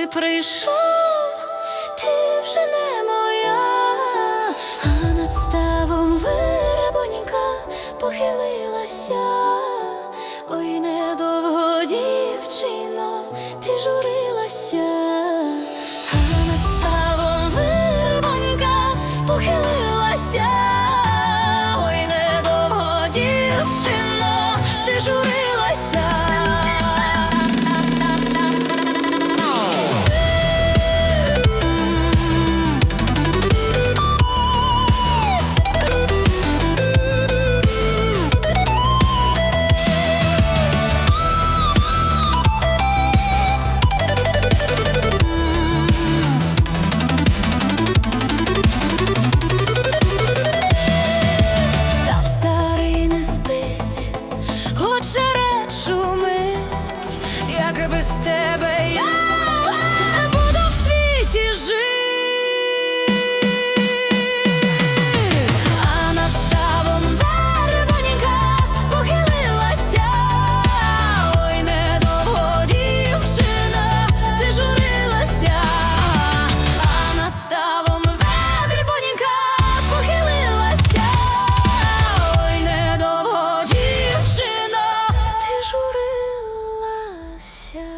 прийшов, ти вже не моя, а над ставом вербонька похилилася. Ой, недовго, дівчино, ти журилася, а над ставом вербонька похилилася. Ой, недовго, дівчино, ти журилася. Як без тебе я буду в світі жити, а над ставом вербонька похилилася. Ой, недовго, дівчина, ти журилася, а над ставом вербонька похилилася. Ой, недовго, дівчина, ти журилася.